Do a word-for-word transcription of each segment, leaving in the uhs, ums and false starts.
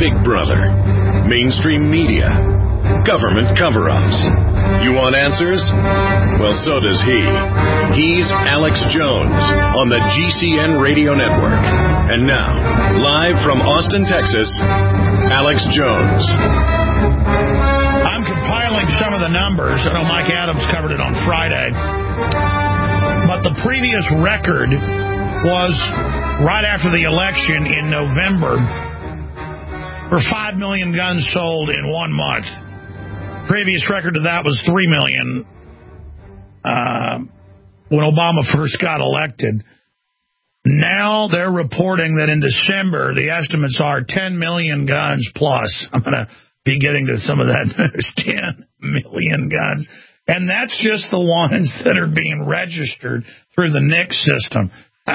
Big Brother, mainstream media, government cover-ups. You want answers? Well, so does he. He's Alex Jones on the G C N Radio Network. And now, live from Austin, Texas, Alex Jones. I'm compiling some of the numbers. I know Mike Adams covered it on Friday. But the previous record was right after the election in November for five million guns sold in one month. Previous record to that was three million uh, when Obama first got elected. Now they're reporting that in December, the estimates are ten million guns plus. I'm going to be getting to some of that news. ten million guns. And that's just the ones that are being registered through the N I C system.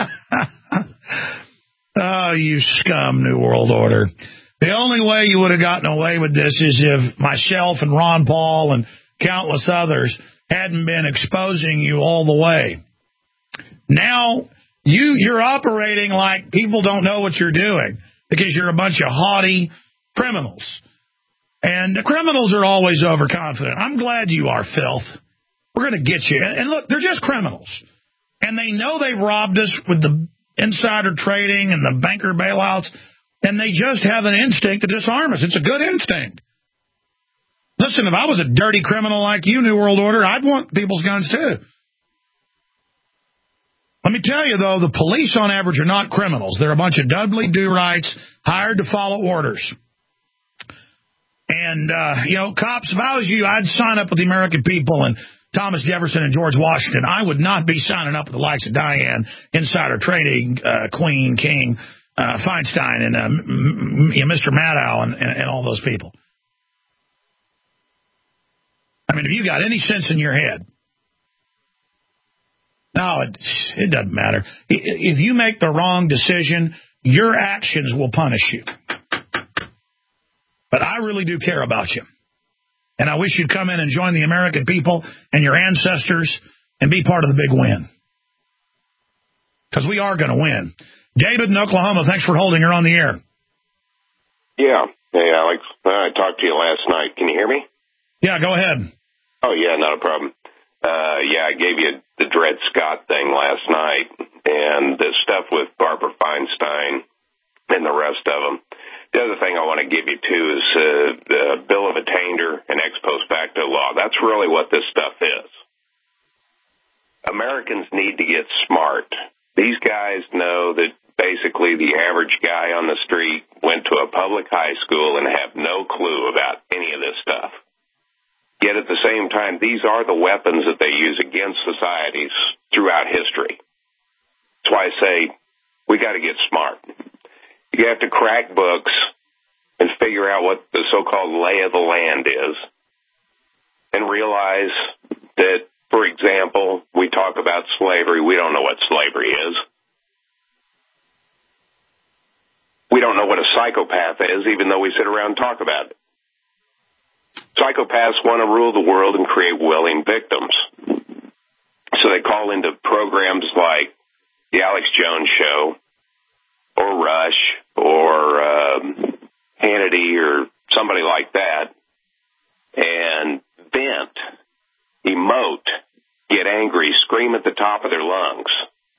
Oh, you scum, New World Order. The only way you would have gotten away with this is if myself and Ron Paul and countless others hadn't been exposing you all the way. Now, you, you're operating like people don't know what you're doing because you're a bunch of haughty criminals. And the criminals are always overconfident. I'm glad you are, filth. We're going to get you. And look, they're just criminals. And they know they've robbed us with the insider trading and the banker bailouts. And they just have an instinct to disarm us. It's a good instinct. Listen, if I was a dirty criminal like you, New World Order, I'd want people's guns too. Let me tell you, though, the police on average are not criminals. They're a bunch of Dudley Do-Rights hired to follow orders. And, uh, you know, cops, if I was you, I'd sign up with the American people and Thomas Jefferson and George Washington. I would not be signing up with the likes of Diane, insider trading, uh, Queen, King, uh, Feinstein, and uh, m- m- Mister Maddow, and, and, and all those people. I mean, if you got any sense in your head, no, it, it doesn't matter. If you make the wrong decision, your actions will punish you. But I really do care about you. And I wish you'd come in and join the American people and your ancestors and be part of the big win. Because we are going to win. David in Oklahoma, thanks for holding. You're on the air. Yeah. Hey, Alex. I talked to you last night. Can you hear me? Yeah, go ahead. Oh, yeah, not a problem. Uh, yeah, I gave you the Dred Scott thing last night and the stuff with Barbara Feinstein and the rest of them. The other thing I want to give you, too, is uh, the Bill of Attainder and ex post facto law. That's really what this stuff is. Americans need to get smart. These guys know that basically the average guy on the street went to a public high school and have no clue about any of this stuff. Yet at the same time, these are the weapons that they use against societies throughout history. That's why I say we got to get smart. You have to crack books and figure out what the so-called lay of the land is and realize that, for example, we talk about slavery. We don't know what slavery is. We don't know what a psychopath is, even though we sit around and talk about it. Psychopaths want to rule the world and create willing victims. So they call into programs like the Alex Jones Show or Rush or um, Hannity or somebody like that and vent, emote, get angry, scream at the top of their lungs,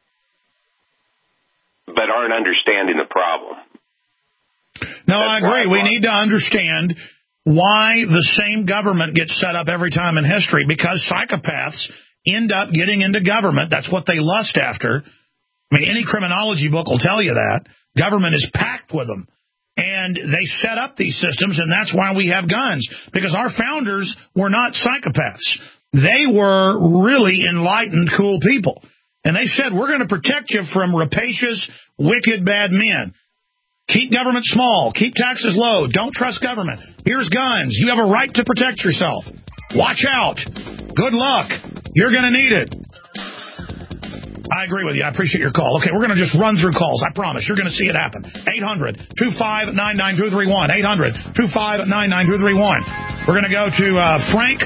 but aren't understanding the problem. No, That's I agree. We need to understand why the same government gets set up every time in history, because psychopaths end up getting into government. That's what they lust after. I mean, any criminology book will tell you that. Government is packed with them. And they set up these systems, and that's why we have guns, because our founders were not psychopaths. They were really enlightened, cool people. And they said, we're going to protect you from rapacious, wicked, bad men. Keep government small. Keep taxes low. Don't trust government. Here's guns. You have a right to protect yourself. Watch out. Good luck. You're going to need it. I agree with you. I appreciate your call. Okay, we're going to just run through calls. I promise. You're going to see it happen. eight hundred, two five nine, nine two three one. eight hundred, two five nine, nine two three one. We're going to go to uh, Frank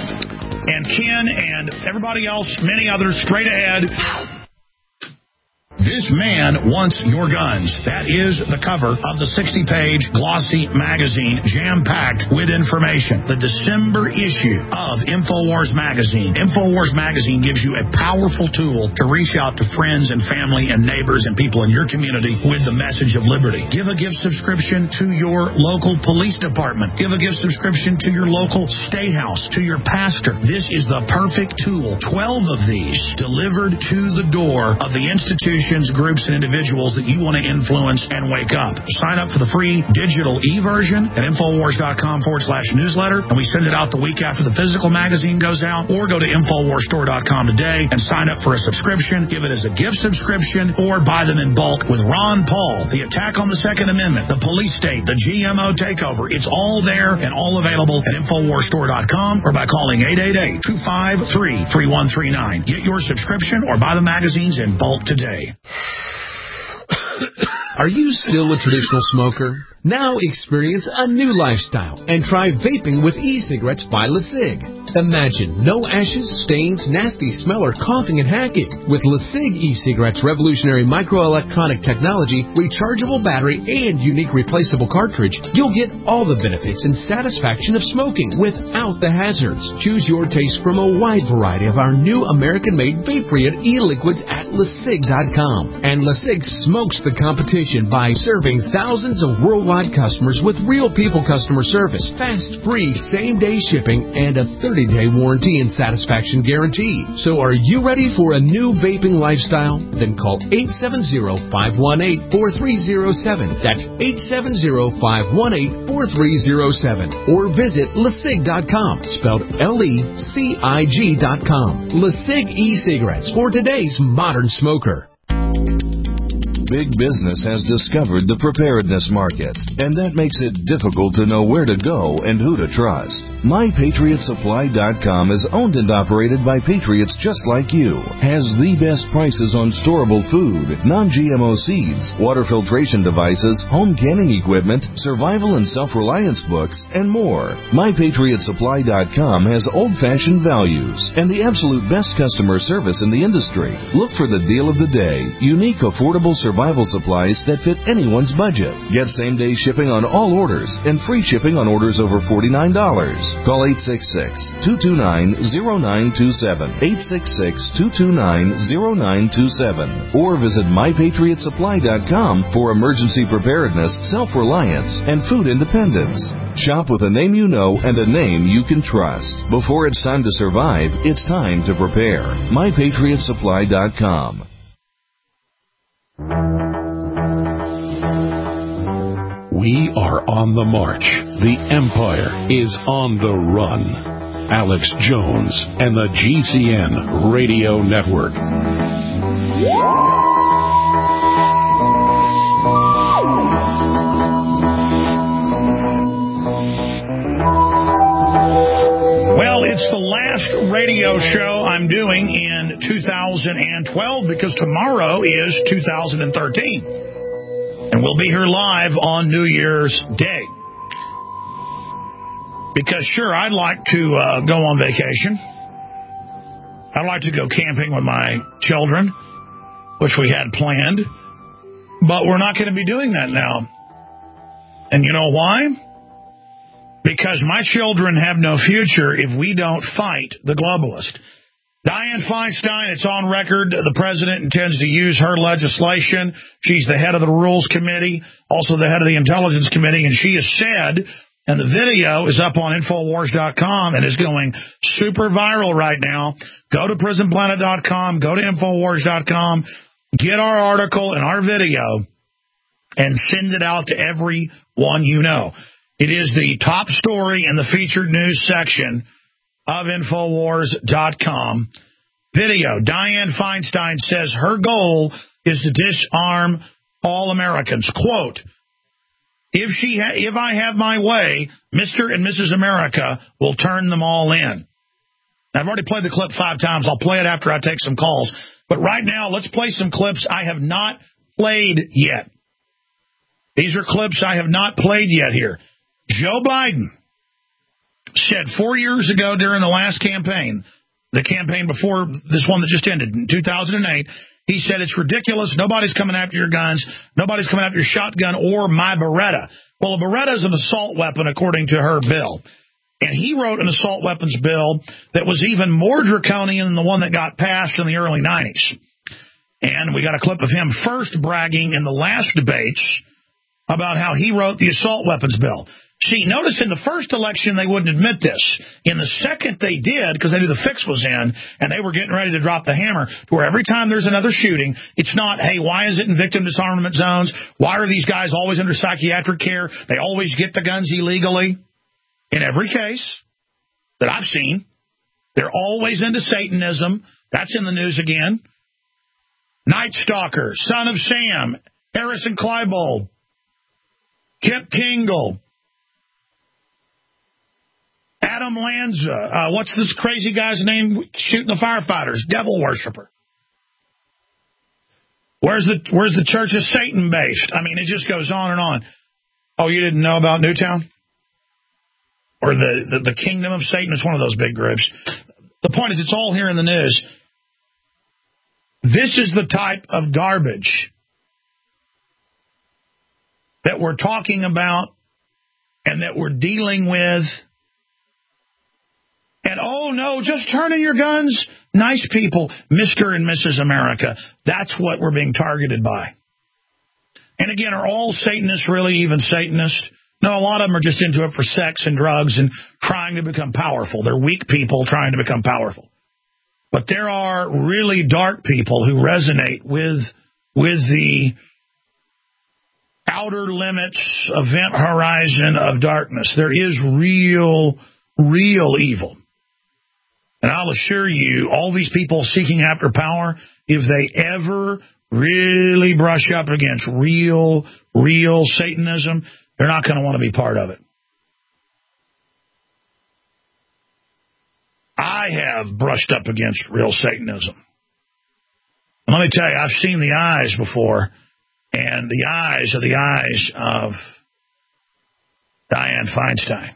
and Ken and everybody else, many others, straight ahead. This Man Wants Your Guns. That is the cover of the sixty-page glossy magazine, jam-packed with information. The December issue of InfoWars Magazine. InfoWars Magazine gives you a powerful tool to reach out to friends and family and neighbors and people in your community with the message of liberty. Give a gift subscription to your local police department. Give a gift subscription to your local state house, to your pastor. This is the perfect tool. Twelve of these delivered to the door of the institution, groups, and individuals that you want to influence and wake up. Sign up for the free digital e-version at Infowars.com forward slash newsletter, and we send it out the week after the physical magazine goes out, or go to Infowars Store dot com today and sign up for a subscription. Give it as a gift subscription, or buy them in bulk with Ron Paul, the attack on the Second Amendment, the police state, the G M O takeover. It's all there and all available at Infowars Store dot com or by calling eight eight eight, two five three, three one three nine. Get your subscription or buy the magazines in bulk today. Are you still a traditional smoker? Now experience a new lifestyle and try vaping with e-cigarettes by LeSig. Imagine no ashes, stains, nasty smell, or coughing and hacking. With LeSig e-cigarettes' revolutionary microelectronic technology, rechargeable battery, and unique replaceable cartridge, you'll get all the benefits and satisfaction of smoking without the hazards. Choose your taste from a wide variety of our new American-made vape-free e-liquids at LeSig dot com. And LeSig smokes the competition by serving thousands of worldwide customers with real people customer service, fast, free, same-day shipping, and a thirty-day warranty and satisfaction guarantee. So are you ready for a new vaping lifestyle? Then call eight seven zero, five one eight, four three zero seven. That's eight seven zero, five one eight, four three zero seven. Or visit LeSig dot com, spelled L E C I G dot com. LeSig e-cigarettes for today's modern smoker. Big business has discovered the preparedness market, and that makes it difficult to know where to go and who to trust. My Patriot Supply dot com is owned and operated by patriots just like you, has the best prices on storable food, non-G M O seeds, water filtration devices, home canning equipment, survival and self-reliance books, and more. My Patriot Supply dot com has old-fashioned values and the absolute best customer service in the industry. Look for the deal of the day, unique, affordable survival Survival supplies that fit anyone's budget. Get same-day shipping on all orders and free shipping on orders over forty-nine dollars. Call eight six six, two two nine, zero nine two seven, eight six six, two two nine, zero nine two seven, or visit My Patriot Supply dot com for emergency preparedness, self-reliance, and food independence. Shop with a name you know and a name you can trust. Before it's time to survive, it's time to prepare. My Patriot Supply dot com. We are on the march. The empire is on the run. Alex Jones and the G C N Radio Network. Well, it's the last radio show I'm doing in two thousand twelve because tomorrow is two thousand thirteen. And we'll be here live on New Year's Day. Because, sure, I'd like to uh, go on vacation. I'd like to go camping with my children, which we had planned. But we're not going to be doing that now. And you know why? Because my children have no future if we don't fight the globalist. Dianne Feinstein, it's on record, the president intends to use her legislation. She's the head of the Rules Committee, also the head of the Intelligence Committee, and she has said, and the video is up on Infowars dot com and is going super viral right now. Go to Prison Planet dot com, go to Infowars dot com, get our article and our video, and send it out to everyone you know. It is the top story in the featured news section of Infowars dot com. Video. Dianne Feinstein says her goal is to disarm all Americans. Quote, if she ha- if I have my way, Mister and Missus America will turn them all in. I've already played the clip five times. I'll play it after I take some calls. But right now, let's play some clips I have not played yet. These are clips I have not played yet here. Joe Biden said four years ago during the last campaign, the campaign before this one that just ended in two thousand eight, He said it's ridiculous. Nobody's coming after your guns. Nobody's coming after your shotgun or my Beretta. Well, a Beretta is an assault weapon, according to her bill. And he wrote an assault weapons bill that was even more draconian than the one that got passed in the early nineties. And we got a clip of him first bragging in the last debates about how he wrote the assault weapons bill. See, notice in the first election they wouldn't admit this. In the second they did, because they knew the fix was in, and they were getting ready to drop the hammer, to where every time there's another shooting, it's not, hey, why is it in victim disarmament zones? Why are these guys always under psychiatric care? They always get the guns illegally. In every case that I've seen, they're always into Satanism. That's in the news again. Night Stalker, Son of Sam, Harrison Kleinbold, Kip Kingle, Adam Lanza, uh, what's this crazy guy's name shooting the firefighters? Devil worshiper. Where's the where's the Church of Satan based? I mean, it just goes on and on. Oh, you didn't know about Newtown? Or the, the, the Kingdom of Satan? It's one of those big groups. The point is, it's all here in the news. This is the type of garbage that we're talking about and that we're dealing with. And, oh, no, just turn in your guns. Nice people, Mister and Missus America. That's what we're being targeted by. And, again, are all Satanists really even Satanists? No, a lot of them are just into it for sex and drugs and trying to become powerful. They're weak people trying to become powerful. But there are really dark people who resonate with, with the outer limits, event horizon of darkness. There is real, real evil. And I'll assure you, all these people seeking after power, if they ever really brush up against real, real Satanism, they're not going to want to be part of it. I have brushed up against real Satanism. And let me tell you, I've seen the eyes before, and the eyes are the eyes of Dianne Feinstein.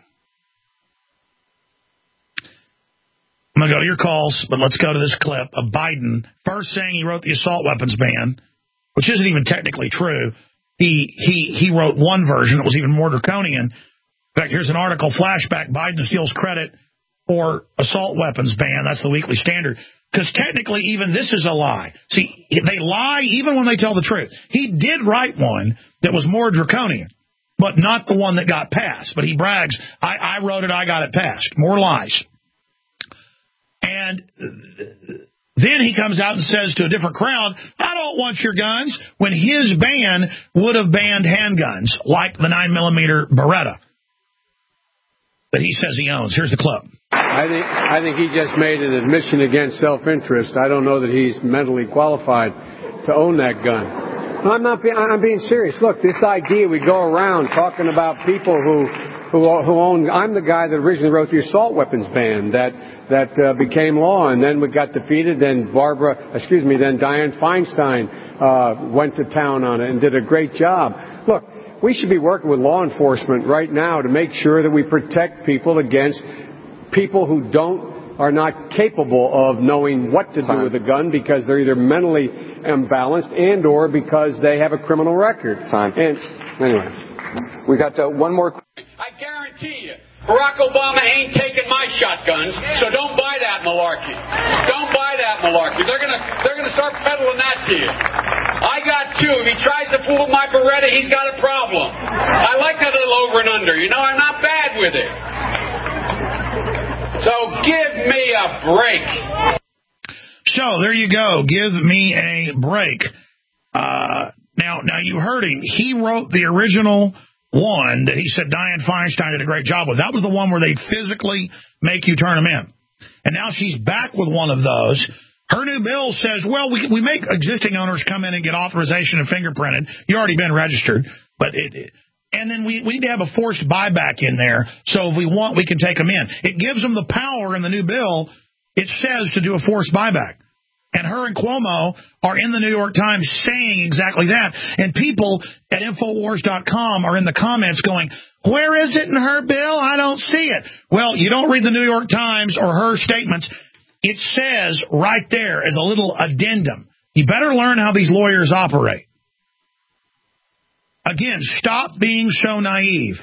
I'm going to go to your calls, but let's go to this clip of Biden first saying he wrote the assault weapons ban, which isn't even technically true. He he he wrote one version that was even more draconian. In fact, here's an article, flashback, Biden steals credit for assault weapons ban. That's the Weekly Standard. Because technically even this is a lie. See, they lie even when they tell the truth. He did write one that was more draconian, but not the one that got passed. But he brags, I, I wrote it, I got it passed. More lies. And then he comes out and says to a different crowd, I don't want your guns, when his ban would have banned handguns, like the nine millimeter Beretta that he says he owns. Here's the clip. I think I think he just made an admission against self-interest. I don't know that he's mentally qualified to own that gun. No, I'm not. Be, I'm being serious. Look, this idea we go around talking about people who who who own. I'm the guy that originally wrote the assault weapons ban that that uh, became law, and then we got defeated. Then Barbara, excuse me, then Dianne Feinstein uh, went to town on it and did a great job. Look, we should be working with law enforcement right now to make sure that we protect people against people who don't are not capable of knowing what to do with a gun because they're either mentally imbalanced and or because they have a criminal record. Time. And anyway, we got uh, one more. I guarantee you, Barack Obama ain't taking my shotguns, so don't buy that malarkey. Don't buy that malarkey. They're gonna they're gonna start peddling that to you. I got two. If he tries to fool my Beretta, he's got a problem. I like that little over and under. You know, I'm not bad with it. So give me a break. So there you go. Give me a break. Uh, now, now you heard him. He wrote the original one that he said Dianne Feinstein did a great job with. That was the one where they physically make you turn them in. And now she's back with one of those. Her new bill says, well, we we make existing owners come in and get authorization and fingerprinted. You've already been registered, but it, it and then we, we need to have a forced buyback in there, so if we want, we can take them in. It gives them the power in the new bill, it says, to do a forced buyback. And her and Cuomo are in the New York Times saying exactly that. And people at Infowars dot com are in the comments going, where is it in her bill? I don't see it. Well, you don't read the New York Times or her statements. It says right there as a little addendum, You better learn how these lawyers operate. Again, stop being so naive.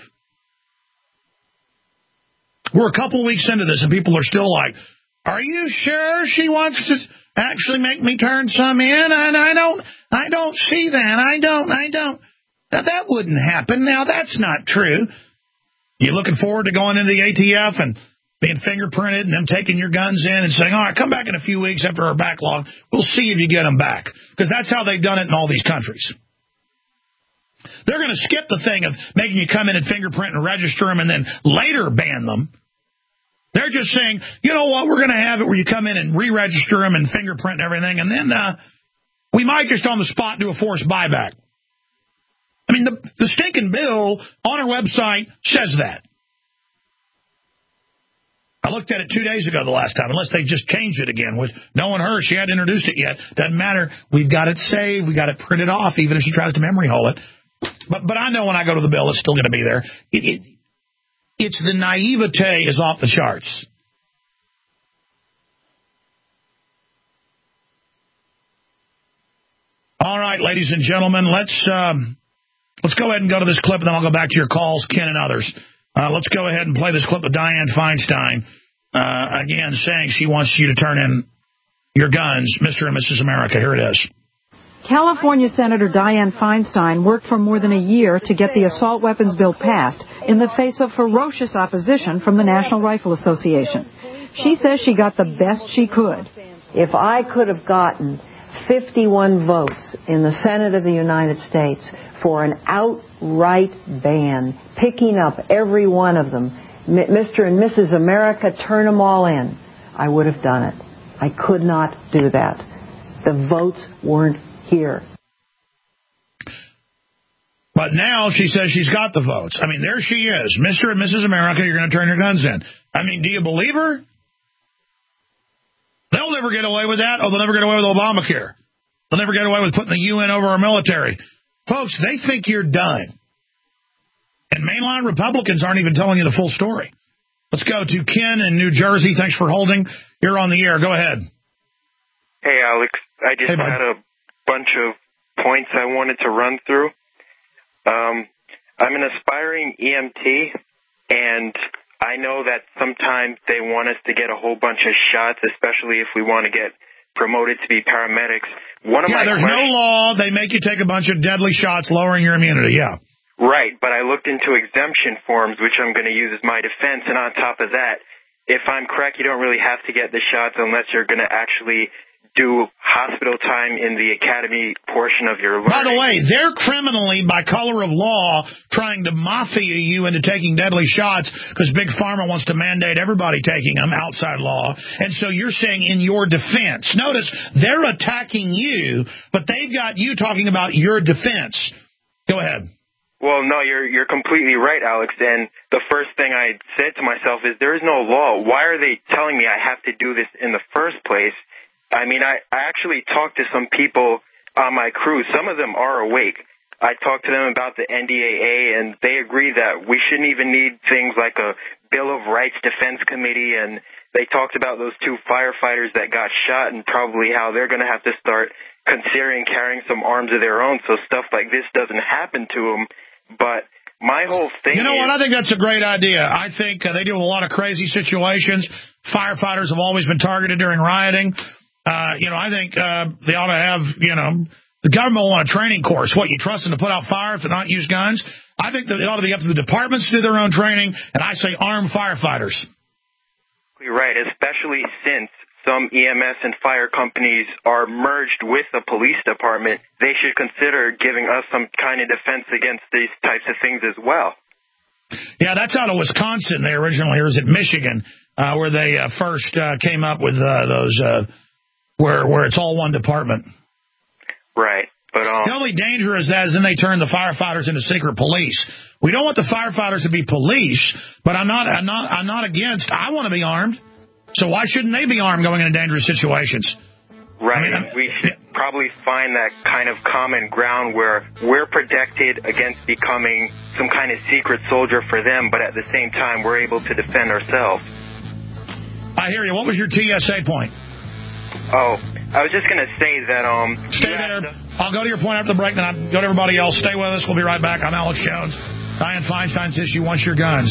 We're a couple weeks into this, and people are still like, are you sure she wants to actually make me turn some in? And I don't, I don't see that. I don't, I don't. Now, that wouldn't happen. Now, that's not true. You looking forward to going into the A T F and being fingerprinted and them taking your guns in and saying, all right, come back in a few weeks after our backlog. We'll see if you get them back. Because that's how they've done it in all these countries. They're going to skip the thing of making you come in and fingerprint and register them and then later ban them. They're just saying, you know what, we're going to have it where you come in and re-register them and fingerprint and everything, and then uh, we might just on the spot do a forced buyback. I mean, the, the stinking bill on our website says that. I looked at it two days ago the last time, unless they just changed it again. With knowing her, she hadn't introduced it yet. Doesn't matter. We've got it saved. We got it printed off, even if she tries to memory hole it. But but I know when I go to the bill, it's still going to be there. It, it, it's the naivete is off the charts. All right, ladies and gentlemen, let's um, let's go ahead and go to this clip, and then I'll go back to your calls, Ken and others. Uh, let's go ahead and play this clip of Dianne Feinstein, uh, again, saying she wants you to turn in your guns, Mister and Missus America. Here it is. California Senator Dianne Feinstein worked for more than a year to get the assault weapons bill passed in the face of ferocious opposition from the National Rifle Association. She says she got the best she could. If I could have gotten fifty-one votes in the Senate of the United States for an outright ban, picking up every one of them, Mister and Missus America, turn them all in, I would have done it. I could not do that. The votes weren't here. But now she says she's got the votes. I mean, there she is. Mister and Missus America, you're going to turn your guns in. I mean, do you believe her? They'll never get away with that. Oh, they'll never get away with Obamacare. They'll never get away with putting the U N over our military. Folks, they think you're done. And mainline Republicans aren't even telling you the full story. Let's go to Ken in New Jersey. Thanks for holding. You're on the air. Go ahead. Hey, Alex. I just hey, had a bunch of points I wanted to run through. Um, I'm an aspiring E M T, and I know that sometimes they want us to get a whole bunch of shots, especially if we want to get promoted to be paramedics. One of yeah, my there's questions, no law. They make you take a bunch of deadly shots, lowering your immunity, yeah. Right, but I looked into exemption forms, which I'm going to use as my defense, and on top of that, if I'm correct, you don't really have to get the shots unless you're going to actually do hospital time in the academy portion of your learning. By the way, they're criminally, by color of law, trying to mafia you into taking deadly shots because Big Pharma wants to mandate everybody taking them outside law. And so you're saying in your defense. Notice, they're attacking you, but they've got you talking about your defense. Go ahead. Well, no, you're you're completely right, Alex. And the first thing I said to myself is there is no law. Why are they telling me I have to do this in the first place? I mean, I, I actually talked to some people on my crew. Some of them are awake. I talked to them about the N D A A, and they agree that we shouldn't even need things like a Bill of Rights Defense Committee, and they talked about those two firefighters that got shot and probably how they're going to have to start considering carrying some arms of their own so stuff like this doesn't happen to them. But my whole thing You know is, what? I think that's a great idea. I think uh, they deal with a lot of crazy situations. Firefighters have always been targeted during rioting. Uh, you know, I think uh, they ought to have, you know, the government will want a training course. What, you trust them to put out fires to not use guns? I think that it ought to be up to the departments to do their own training, and I say armed firefighters. You're right, especially since some E M S and fire companies are merged with the police department. They should consider giving us some kind of defense against these types of things as well. Yeah, that's out of Wisconsin. They originally, or is it Michigan, uh, where they uh, first uh, came up with uh, those... Uh, Where where it's all one department. Right. But um, the only danger is that is then they turn the firefighters into secret police. We don't want the firefighters to be police, but I'm not I'm not I'm not against. I want to be armed. So why shouldn't they be armed going into dangerous situations? Right. I mean, we should yeah. probably find that kind of common ground where we're protected against becoming some kind of secret soldier for them, but at the same time we're able to defend ourselves. I hear you. What was your T S A point? Oh, I was just going to say that... um. Stay there. I'll go to your point after the break, then I'll go to everybody else. Stay with us. We'll be right back. I'm Alex Jones. Dianne Feinstein says she wants your guns.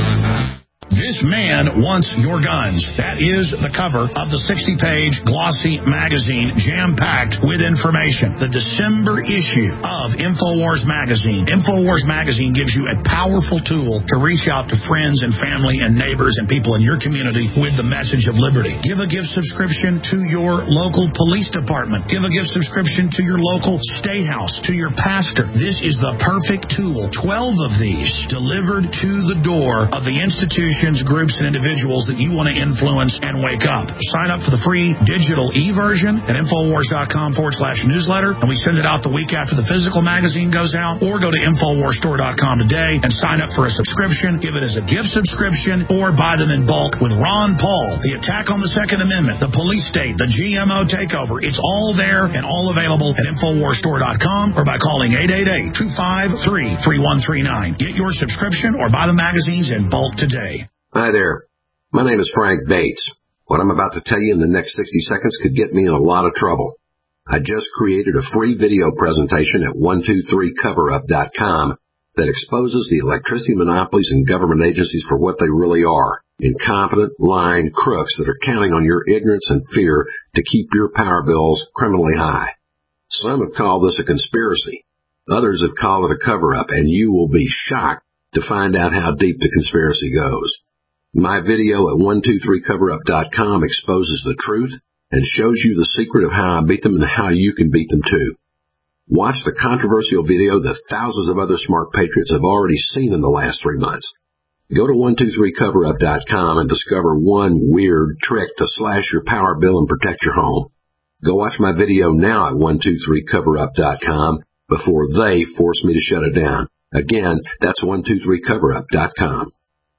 This man wants your guns. That is the cover of the sixty-page glossy magazine, jam-packed with information. The December issue of InfoWars Magazine. InfoWars Magazine gives you a powerful tool to reach out to friends and family and neighbors and people in your community with the message of liberty. Give a gift subscription to your local police department. Give a gift subscription to your local state house, to your pastor. This is the perfect tool. Twelve of these delivered to the door of the institution, groups, and individuals that you want to influence and wake up. Sign up for the free digital e-version at Infowars.com forward slash newsletter, and we send it out the week after the physical magazine goes out, or go to Infowars Store dot com today and sign up for a subscription. Give it as a gift subscription, or buy them in bulk with Ron Paul, the attack on the Second Amendment, the police state, the G M O takeover. It's all there and all available at Infowars Store dot com or by calling eight eight eight, two five three, three one three nine. Get your subscription or buy the magazines in bulk today. Hi there. My name is Frank Bates. What I'm about to tell you in the next sixty seconds could get me in a lot of trouble. I just created a free video presentation at one two three cover up dot com that exposes the electricity monopolies and government agencies for what they really are: incompetent, lying crooks that are counting on your ignorance and fear to keep your power bills criminally high. Some have called this a conspiracy. Others have called it a cover-up, and you will be shocked to find out how deep the conspiracy goes. My video at one two three cover up dot com exposes the truth and shows you the secret of how I beat them and how you can beat them too. Watch the controversial video that thousands of other smart patriots have already seen in the last three months. Go to one two three cover up dot com and discover one weird trick to slash your power bill and protect your home. Go watch my video now at one two three cover up dot com before they force me to shut it down. Again, that's one two three cover up dot com.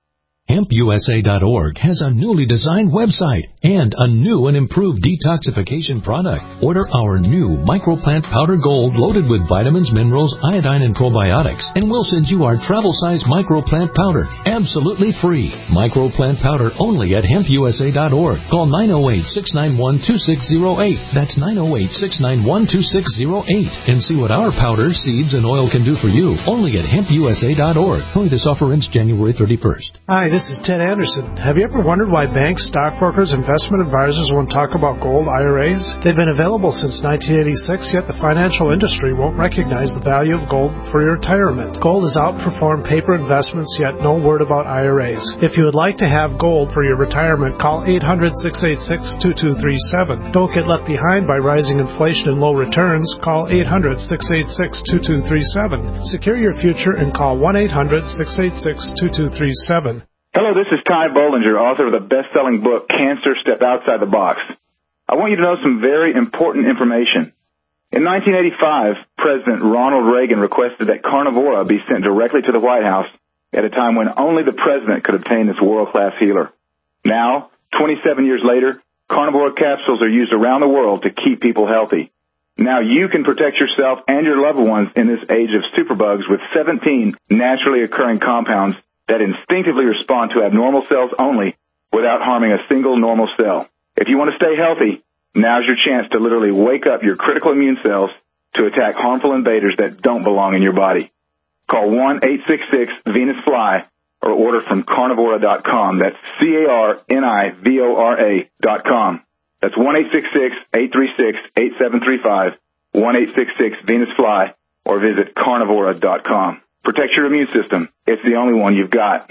Hemp U S A dot org has a newly designed website and a new and improved detoxification product. Order our new Microplant Powder Gold loaded with vitamins, minerals, iodine, and probiotics, and we'll send you our travel-size Microplant Powder absolutely free. Microplant Powder only at Hemp U S A dot org. Call nine oh eight, six nine one, two six oh eight. That's nine oh eight, six nine one, two six oh eight. And see what our powder, seeds, and oil can do for you only at Hemp U S A dot org. Only this offer ends January thirty-first. Hi, this is Ted Anderson. Have you ever wondered why banks, stockbrokers, investment advisors won't talk about gold I R As? They've been available since nineteen eighty-six, yet the financial industry won't recognize the value of gold for your retirement. Gold has outperformed paper investments, yet no word about I R As. If you would like to have gold for your retirement, call eight hundred, six eight six, two two three seven. Don't get left behind by rising inflation and low returns. Call eight hundred, six eight six, two two three seven. Secure your future and call one eight hundred, six eight six, two two three seven. Hello, this is Ty Bollinger, author of the best-selling book, Cancer, Step Outside the Box. I want you to know some very important information. In nineteen eighty-five, President Ronald Reagan requested that Carnivora be sent directly to the White House at a time when only the president could obtain this world-class healer. Now, twenty-seven years later, Carnivora capsules are used around the world to keep people healthy. Now you can protect yourself and your loved ones in this age of superbugs with seventeen naturally occurring compounds that instinctively respond to abnormal cells only without harming a single normal cell. If you want to stay healthy, now's your chance to literally wake up your critical immune cells to attack harmful invaders that don't belong in your body. Call one eight six six Venus Fly or order from carnivora dot com. That's C A R N I V O R A dot com. That's one eight six six, eight three six, eight seven three five, one eight six six Venus Fly, or visit carnivora dot com. Protect your immune system. It's the only one you've got.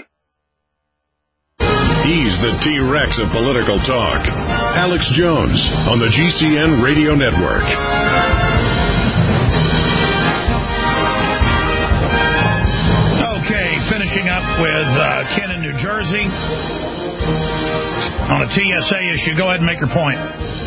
He's the T-Rex of political talk. Alex Jones on the G C N Radio Network. Okay, finishing up with uh, Ken in New Jersey. On a T S A issue, go ahead and make your point.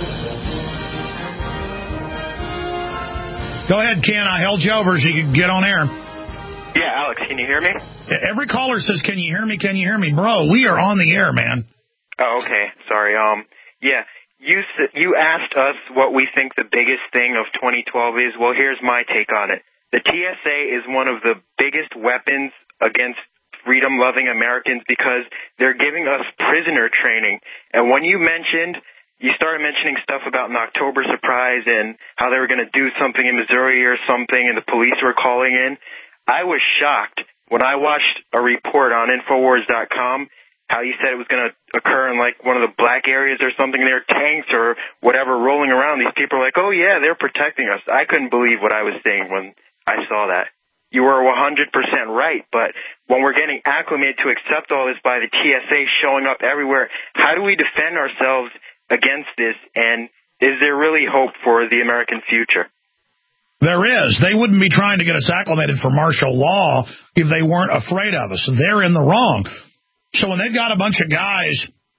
Go ahead, Ken. I held you over so you could get on air. Yeah, Alex, can you hear me? Every caller says, can you hear me, can you hear me? Bro, we are on the air, man. Oh, okay. Sorry. Um, yeah, you you asked us what we think the biggest thing of twenty twelve is. Well, here's my take on it. The T S A is one of the biggest weapons against freedom-loving Americans because they're giving us prisoner training. And when you mentioned you started mentioning stuff about an October surprise and how they were going to do something in Missouri or something, and the police were calling in. I was shocked when I watched a report on Infowars dot com how you said it was going to occur in, like, one of the black areas or something. There are tanks or whatever rolling around. These people are like, oh, yeah, they're protecting us. I couldn't believe what I was seeing when I saw that. You were one hundred percent right, but when we're getting acclimated to accept all this by the T S A showing up everywhere, how do we defend ourselves against this, and is there really hope for the American future? There is. They wouldn't be trying to get us acclimated for martial law if they weren't afraid of us. They're in the wrong. So when they've got a bunch of guys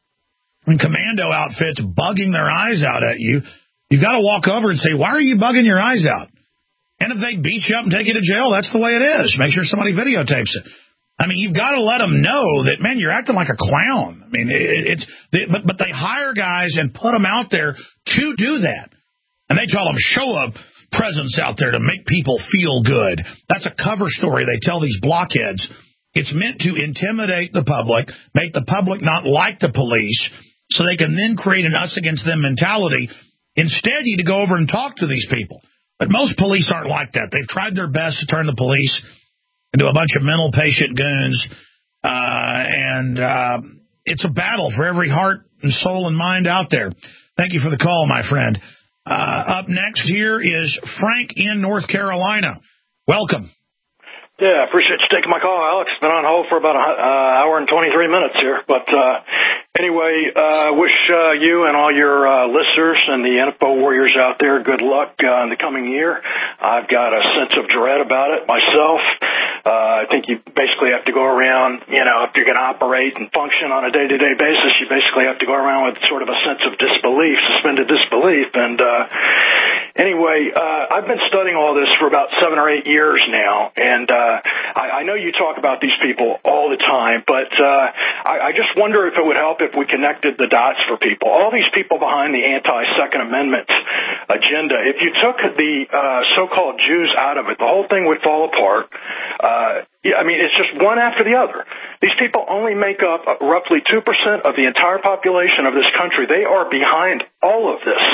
in commando outfits bugging their eyes out at you, you've got to walk over and say, why are you bugging your eyes out? And if they beat you up and take you to jail, that's the way it is. Make sure somebody videotapes it. I mean, you've got to let them know that, man, you're acting like a clown. I mean, it, it's they, but, but they hire guys and put them out there to do that. And they tell them, show a presence out there to make people feel good. That's a cover story they tell these blockheads. It's meant to intimidate the public, make the public not like the police, so they can then create an us against them mentality. Instead, you need to go over and talk to these people. But most police aren't like that. They've tried their best to turn the police into a bunch of mental patient goons, uh, and uh, it's a battle for every heart and soul and mind out there. Thank you for the call, my friend. Uh, up next here is Frank in North Carolina. Welcome. Yeah, I appreciate you taking my call, Alex. Been on hold for about an uh, hour and twenty-three minutes here. But uh, anyway, uh, wish uh, you and all your uh, listeners and the Info Warriors out there good luck uh, in the coming year. I've got a sense of dread about it myself. Uh, I think you basically have to go around, you know, if you're going to operate and function on a day-to-day basis, you basically have to go around with sort of a sense of disbelief, suspended disbelief. And uh, anyway, uh, I've been studying all this for about seven or eight years now, and uh, I, I know you talk about these people all the time, but uh, I, I just wonder if it would help if we connected the dots for people. All these people behind the anti-Second Amendment agenda, if you took the uh, so-called Jews out of it, the whole thing would fall apart. Uh, yeah, I mean, it's just one after the other. These people only make up roughly two percent of the entire population of this country. They are behind all of this.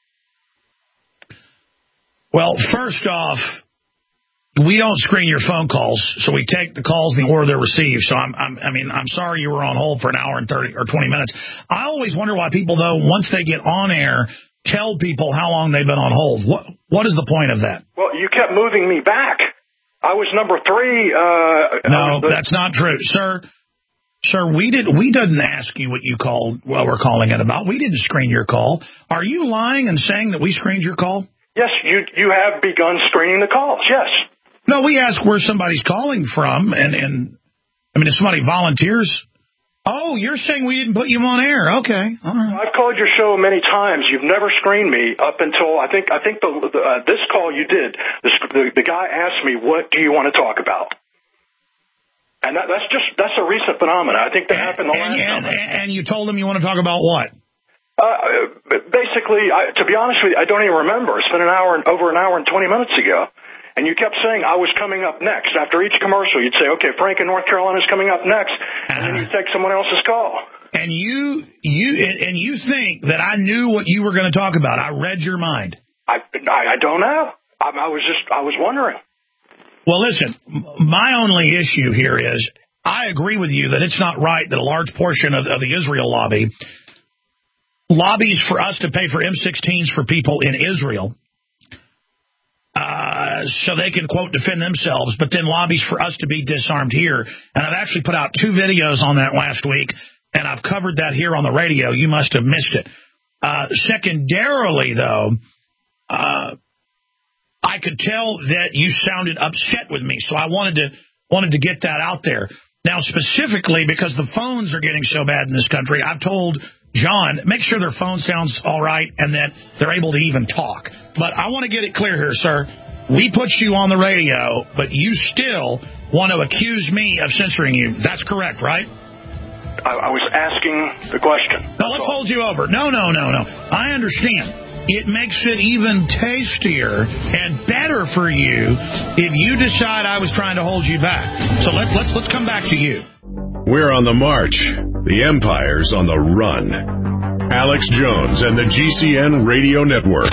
Well, first off, we don't screen your phone calls, so we take the calls in the order they're received. So, I'm, I'm, I mean, I'm sorry you were on hold for an hour and thirty or twenty minutes. I always wonder why people, though, once they get on air, tell people how long they've been on hold. What What is the point of that? Well, you kept moving me back. I was number three. Uh, no, the- that's not true, sir. Sir, we did. We didn't ask you what you called. Well, we're calling it about. We didn't screen your call. Are you lying and saying that we screened your call? Yes, you you have begun screening the calls. Yes. No, we ask where somebody's calling from, and and I mean, if somebody volunteers. Oh, you're saying we didn't put you on air? Okay, all right. I've called your show many times. You've never screened me up until I think I think the, the uh, this call you did. The, the the guy asked me, "What do you want to talk about?" And that, that's just that's a recent phenomenon. I think that happened the and, last and, time. And you told him you want to talk about what? Uh, basically, I, to be honest with you, I don't even remember. It's been an hour and over an hour and twenty minutes ago. And you kept saying I was coming up next. After each commercial, you'd say, okay, Frank in North Carolina is coming up next. And then you'd take someone else's call. And you you and you think that I knew what you were going to talk about. I read your mind. I, I, I don't know. I, I was just, I was wondering. Well, listen, my only issue here is I agree with you that it's not right that a large portion of, of the Israel lobby lobbies for us to pay for M sixteens for people in Israel. Uh, so they can, quote, defend themselves, but then lobbies for us to be disarmed here. And I've actually put out two videos on that last week, and I've covered that here on the radio. You must have missed it. Uh, secondarily, though, uh, I could tell that you sounded upset with me, so I wanted to wanted to get that out there. Now, specifically, because the phones are getting so bad in this country, I've told John, make sure their phone sounds all right and that they're able to even talk. But I want to get it clear here, sir. We put you on the radio, but you still want to accuse me of censoring you. That's correct, right? I, I was asking the question. No, let's all. hold you over. No, no, no, no. I understand. It makes it even tastier and better for you if you decide I was trying to hold you back. So let's let's let's come back to you. We're on the march. The empire's on the run. Alex Jones and the G C N Radio Network.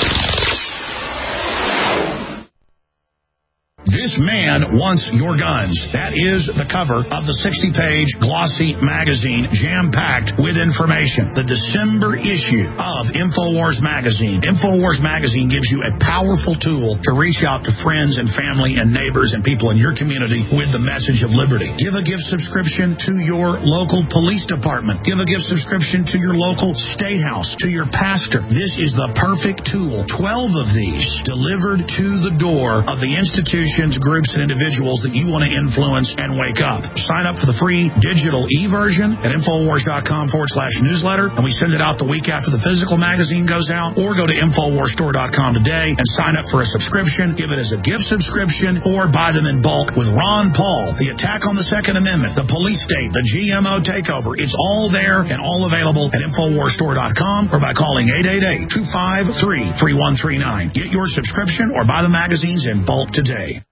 This Man Wants Your Guns. That is the cover of the sixty-page glossy magazine, jam-packed with information. The December issue of InfoWars Magazine. InfoWars Magazine gives you a powerful tool to reach out to friends and family and neighbors and people in your community with the message of liberty. Give a gift subscription to your local police department. Give a gift subscription to your local state house, to your pastor. This is the perfect tool. Twelve of these delivered to the door of the institution, groups, and individuals that you want to influence and wake up. Sign up for the free digital e-version at Infowars.com forward slash newsletter, and we send it out the week after the physical magazine goes out, or go to Infowars Store dot com today and sign up for a subscription, give it as a gift subscription, or buy them in bulk with Ron Paul, the attack on the Second Amendment, the police state, the G M O takeover. It's all there and all available at Infowars Store dot com or by calling eight eight eight, two five three, three one three nine. Get your subscription or buy the magazines in bulk today.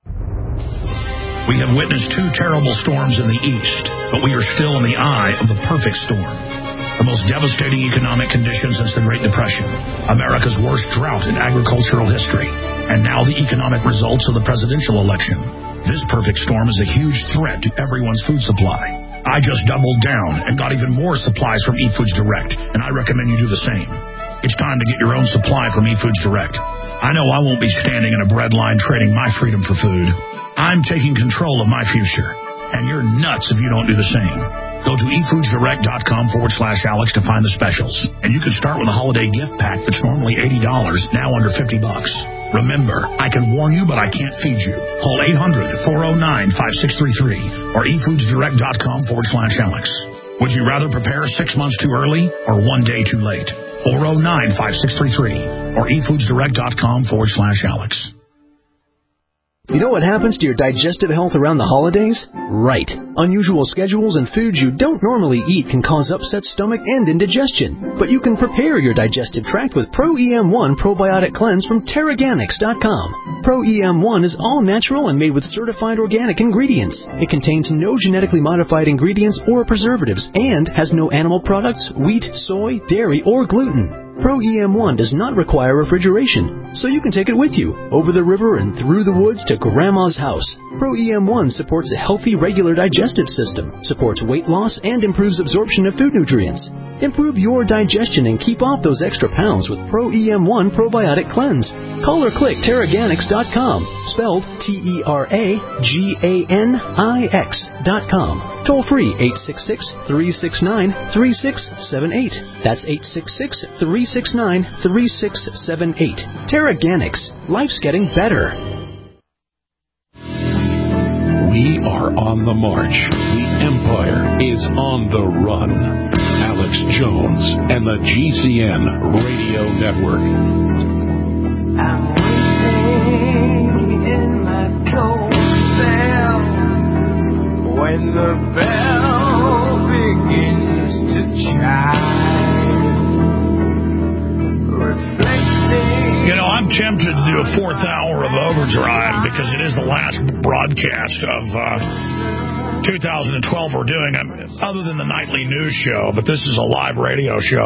We have witnessed two terrible storms in the east, but we are still in the eye of the perfect storm. The most devastating economic conditions since the Great Depression, America's worst drought in agricultural history, and now the economic results of the presidential election. This perfect storm is a huge threat to everyone's food supply. I just doubled down and got even more supplies from eFoods Direct, and I recommend you do the same. It's time to get your own supply from eFoods Direct. I know I won't be standing in a bread line trading my freedom for food. I'm taking control of my future, and you're nuts if you don't do the same. Go to eFoodsDirect.com forward slash Alex to find the specials. And you can start with a holiday gift pack that's normally eighty dollars, now under fifty bucks. Remember, I can warn you, but I can't feed you. Call eight hundred, four oh nine, five six three three or eFoodsDirect.com forward slash Alex. Would you rather prepare six months too early or one day too late? four oh nine, five six three three or eFoodsDirect.com forward slash Alex. You know what happens to your digestive health around the holidays? Right. Unusual schedules and foods you don't normally eat can cause upset stomach and indigestion. But you can prepare your digestive tract with Pro E M one Probiotic Cleanse from Terraganics dot com. Pro E M one is all natural and made with certified organic ingredients. It contains no genetically modified ingredients or preservatives and has no animal products, wheat, soy, dairy, or gluten. Pro E M one does not require refrigeration, so you can take it with you, over the river and through the woods to Grandma's house. Pro E M one supports a healthy, regular digestive system, supports weight loss, and improves absorption of food nutrients. Improve your digestion and keep off those extra pounds with Pro E M one Probiotic Cleanse. Call or click Terraganics dot com, spelled T E R A G A N I X dot com. Toll free eight six six, three six nine, three six seven eight. That's eight six six, three six nine, three six seven eight. Terraganics. Life's getting better. We are on the march. The empire is on the run. Alex Jones and the G C N Radio Network. I'm waiting in my cold cell when the bell begins to chime. Reflecting. You know, I'm tempted to do a fourth hour of Overdrive because it is the last broadcast of uh, two thousand twelve we're doing, other than the nightly news show, but this is a live radio show.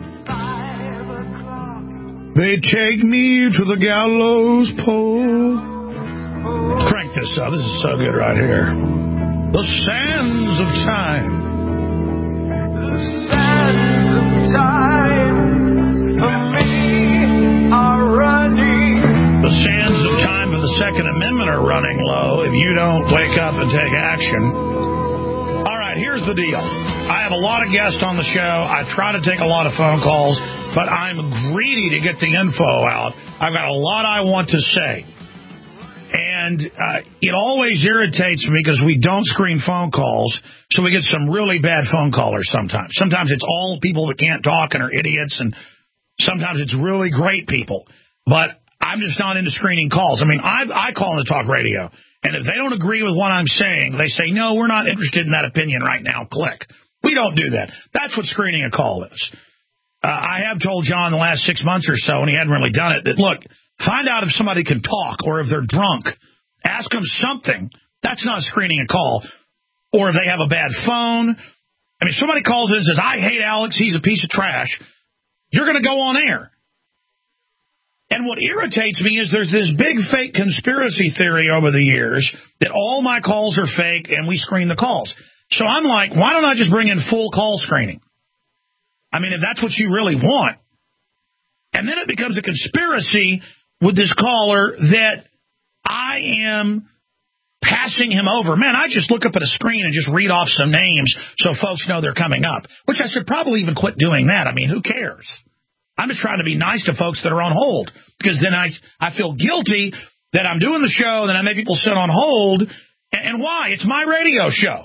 They take me to the gallows pole. Crank this up. This is so good right here. The sands of time. The sands of time for me are running. The sands of time of the Second Amendment are running low if you don't wake up and take action. All right, here's the deal. I have a lot of guests on the show. I try to take a lot of phone calls, but I'm greedy to get the info out. I've got a lot I want to say. And uh, it always irritates me because we don't screen phone calls, so we get some really bad phone callers sometimes. Sometimes it's all people that can't talk and are idiots, and sometimes it's really great people. But I'm just not into screening calls. I mean, I, I call into talk radio, and if they don't agree with what I'm saying, they say, no, we're not interested in that opinion right now. Click. We don't do that. That's what screening a call is. Uh, I have told John the last six months or so, and he hadn't really done it, that, look, find out if somebody can talk or if they're drunk. Ask them something. That's not screening a call. Or if they have a bad phone, I mean, somebody calls in and says, I hate Alex, he's a piece of trash. You're going to go on air. And what irritates me is there's this big fake conspiracy theory over the years that all my calls are fake and we screen the calls. So I'm like, why don't I just bring in full call screening? I mean, if that's what you really want. And then it becomes a conspiracy with this caller that I am passing him over. Man, I just look up at a screen and just read off some names so folks know they're coming up, which I should probably even quit doing that. I mean, who cares? I'm just trying to be nice to folks that are on hold, because then I I feel guilty that I'm doing the show, then I make people sit on hold. And, and why? It's my radio show.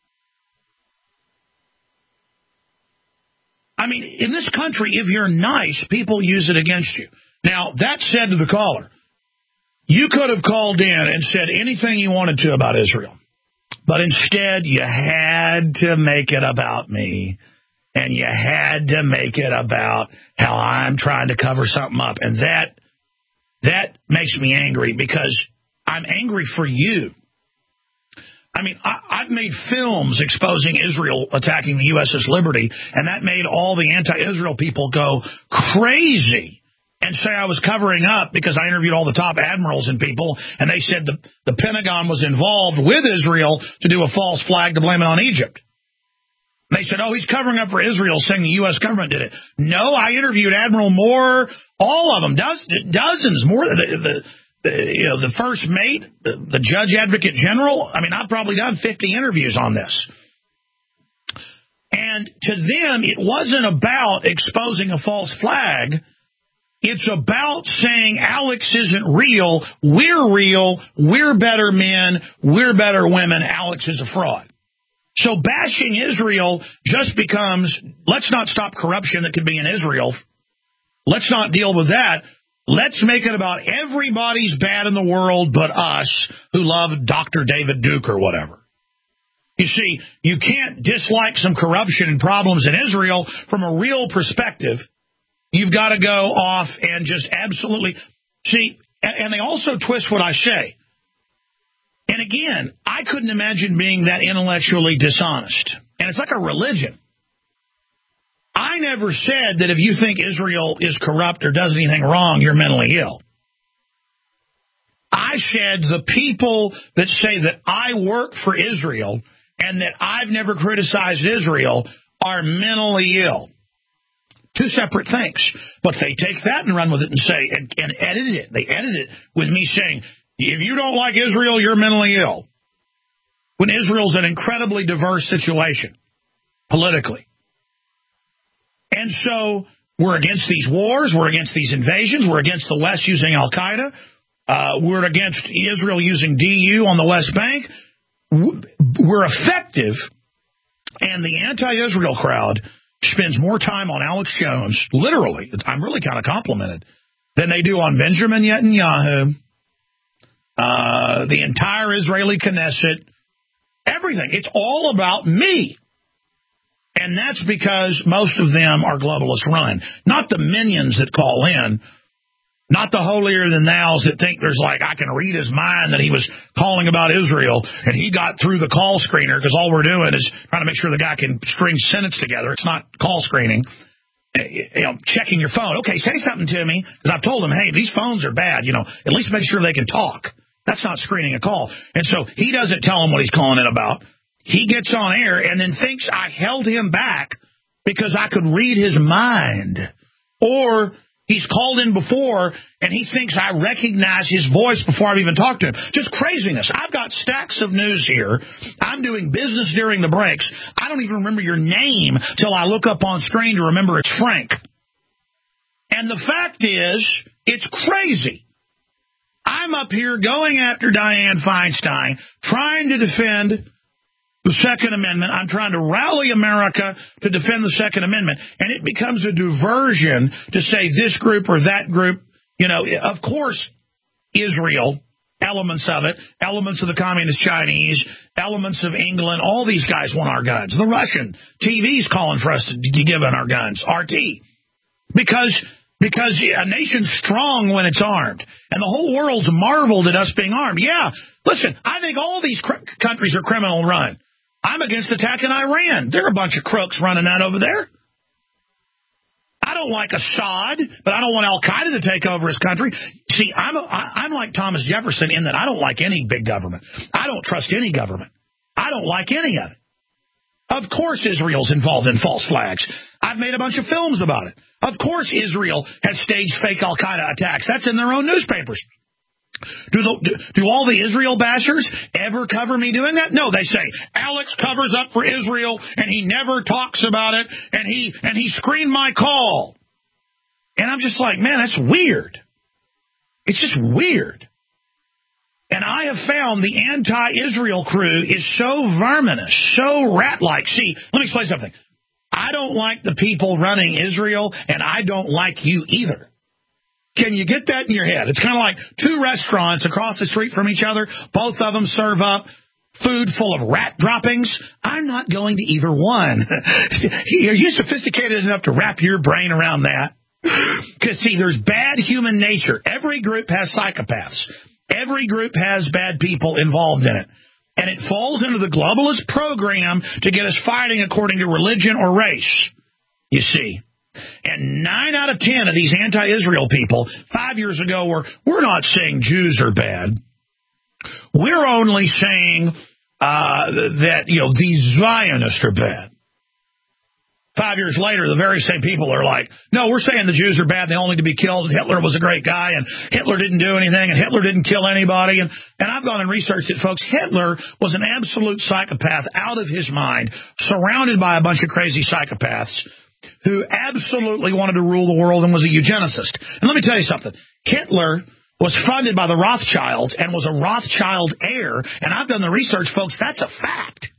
I mean, in this country, if you're nice, people use it against you. Now, that said to the caller, you could have called in and said anything you wanted to about Israel, but instead you had to make it about me, and you had to make it about how I'm trying to cover something up, and that that makes me angry, because I'm angry for you. I mean, I, I've made films exposing Israel attacking the U S S liberty, and that made all the anti-Israel people go crazy and say I was covering up, because I interviewed all the top admirals and people, and they said the, the Pentagon was involved with Israel to do a false flag to blame it on Egypt. They said, oh, he's covering up for Israel, saying the U S government did it. No, I interviewed Admiral Moore, all of them, dozens, dozens more. The, the, the, you know, the first mate, the, the judge advocate general. I mean, I've probably done fifty interviews on this. And to them, it wasn't about exposing a false flag. It's about saying Alex isn't real, we're real, we're better men, we're better women, Alex is a fraud. So bashing Israel just becomes, let's not stop corruption that could be in Israel. Let's not deal with that. Let's make it about everybody's bad in the world but us who love Doctor David Duke or whatever. You see, you can't dislike some corruption and problems in Israel from a real perspective. You've got to go off and just absolutely see, and they also twist what I say. And again, I couldn't imagine being that intellectually dishonest. And it's like a religion. I never said that if you think Israel is corrupt or does anything wrong, you're mentally ill. I said the people that say that I work for Israel and that I've never criticized Israel are mentally ill. Two separate things. But they take that and run with it and say, and, and edit it. They edit it with me saying, if you don't like Israel, you're mentally ill. When Israel's an incredibly diverse situation, politically. And so we're against these wars. We're against these invasions. We're against the West using Al-Qaeda. Uh, we're against Israel using D U on the West Bank. We're effective. And the anti-Israel crowd spends more time on Alex Jones, literally, I'm really kind of complimented, than they do on Benjamin Netanyahu, uh, the entire Israeli Knesset, everything. It's all about me. And that's because most of them are globalist run. Not the minions that call in. Not the holier-than-thous that think there's like, I can read his mind that he was calling about Israel and he got through the call screener, because all we're doing is trying to make sure the guy can string sentence together. It's not call screening. You know, checking your phone. Okay, say something to me, because I've told him, hey, these phones are bad. You know, at least make sure they can talk. That's not screening a call. And so he doesn't tell him what he's calling in about. He gets on air and then thinks I held him back because I could read his mind. Or he's called in before and he thinks I recognize his voice before I've even talked to him. Just craziness. I've got stacks of news here. I'm doing business during the breaks. I don't even remember your name till I look up on screen to remember it's Frank. And the fact is, it's crazy. I'm up here going after Dianne Feinstein, trying to defend the Second Amendment. I'm trying to rally America to defend the Second Amendment. And it becomes a diversion to say this group or that group. You know, of course, Israel, elements of it, elements of the Communist Chinese, elements of England, all these guys want our guns. The Russian T V's calling for us to give in our guns, R T. Because... Because a nation's strong when it's armed. And the whole world's marveled at us being armed. Yeah, listen, I think all these cr- countries are criminal run. I'm against attacking Iran. There are a bunch of crooks running that over there. I don't like Assad, but I don't want Al-Qaeda to take over his country. See, I'm, a, I'm like Thomas Jefferson in that I don't like any big government. I don't trust any government. I don't like any of it. Of course Israel's involved in false flags. I've made a bunch of films about it. Of course Israel has staged fake Al-Qaeda attacks. That's in their own newspapers. Do, the, do, do all the Israel bashers ever cover me doing that? No, they say, Alex covers up for Israel, and he never talks about it, and he and he screened my call. And I'm just like, man, that's weird. It's just weird. And I have found the anti-Israel crew is so verminous, so rat-like. See, let me explain something. I don't like the people running Israel, and I don't like you either. Can you get that in your head? It's kind of like two restaurants across the street from each other. Both of them serve up food full of rat droppings. I'm not going to either one. Are you sophisticated enough to wrap your brain around that? Because, see, there's bad human nature. Every group has psychopaths. Every group has bad people involved in it. And it falls into the globalist program to get us fighting according to religion or race, you see. And nine out of ten of these anti-Israel people five years ago were, we're not saying Jews are bad. We're only saying uh, that, you know, these Zionists are bad. Five years later, the very same people are like, no, we're saying the Jews are bad. They all need to be killed. Hitler was a great guy, and Hitler didn't do anything, and Hitler didn't kill anybody. And, and I've gone and researched it, folks. Hitler was an absolute psychopath out of his mind, surrounded by a bunch of crazy psychopaths who absolutely wanted to rule the world and was a eugenicist. And let me tell you something. Hitler was funded by the Rothschilds and was a Rothschild heir. And I've done the research, folks. That's a fact.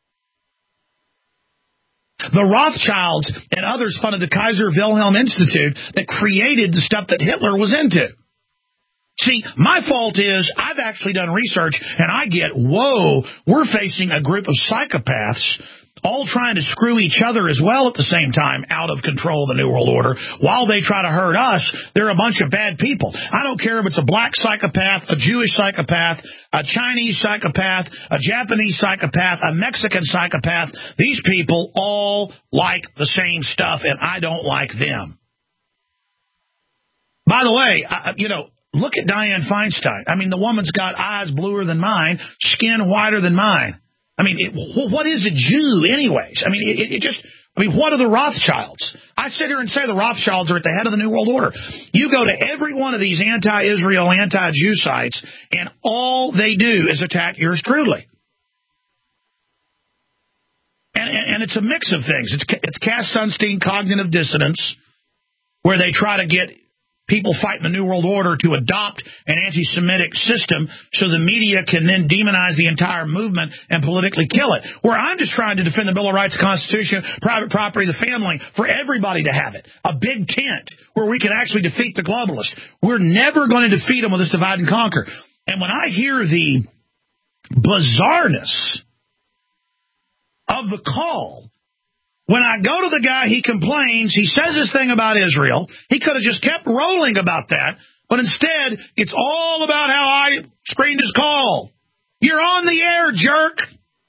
The Rothschilds and others funded the Kaiser Wilhelm Institute that created the stuff that Hitler was into. See, my fault is I've actually done research, and I get, whoa, we're facing a group of psychopaths all trying to screw each other as well at the same time, out of control of the New World Order. While they try to hurt us, they're a bunch of bad people. I don't care if it's a black psychopath, a Jewish psychopath, a Chinese psychopath, a Japanese psychopath, a Mexican psychopath. These people all like the same stuff, and I don't like them. By the way, I, you know, look at Dianne Feinstein. I mean, the woman's got eyes bluer than mine, skin whiter than mine. I mean, it, what is a Jew anyways? I mean, it, it just, I mean, what are the Rothschilds? I sit here and say the Rothschilds are at the head of the New World Order. You go to every one of these anti-Israel, anti-Jew sites, and all they do is attack yours truly. And, and, and it's a mix of things. It's, it's Cass Sunstein cognitive dissonance, where they try to get people fighting the New World Order to adopt an anti-Semitic system so the media can then demonize the entire movement and politically kill it. Where I'm just trying to defend the Bill of Rights, the Constitution, private property, the family, for everybody to have it. A big tent where we can actually defeat the globalists. We're never going to defeat them with this divide and conquer. And when I hear the bizarreness of the call, when I go to the guy, he complains, he says this thing about Israel. He could have just kept rolling about that, but instead, it's all about how I screened his call. You're on the air, jerk.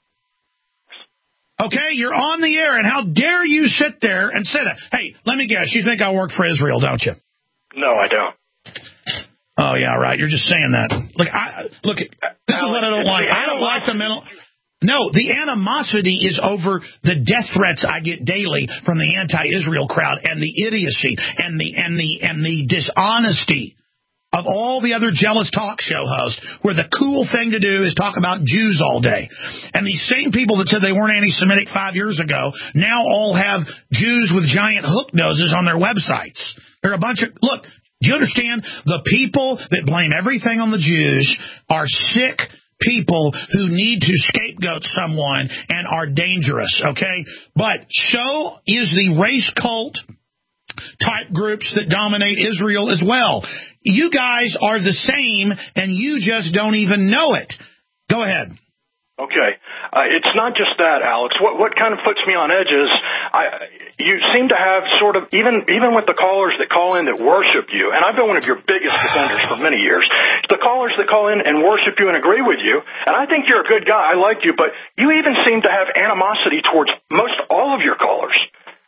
Okay, you're on the air, and how dare you sit there and say that? Hey, let me guess, you think I work for Israel, don't you? No, I don't. Oh, yeah, right, you're just saying that. Look, I, look, this is what I don't like. I don't like the mental... No, the animosity is over the death threats I get daily from the anti-Israel crowd, and the idiocy and the and the and the dishonesty of all the other jealous talk show hosts, where the cool thing to do is talk about Jews all day. And these same people that said they weren't anti-Semitic five years ago now all have Jews with giant hook noses on their websites. They're a bunch of, look, do you understand? The people that blame everything on the Jews are sick people who need to scapegoat someone and are dangerous, okay? But so is the race cult type groups that dominate Israel as well. You guys are the same, and you just don't even know it. Go ahead. Okay. Uh, it's not just that, Alex. What what kind of puts me on edge is I, you seem to have sort of, even even with the callers that call in that worship you, and I've been one of your biggest defenders for many years, the callers that call in and worship you and agree with you, and I think you're a good guy, I like you, but you even seem to have animosity towards most all of your callers.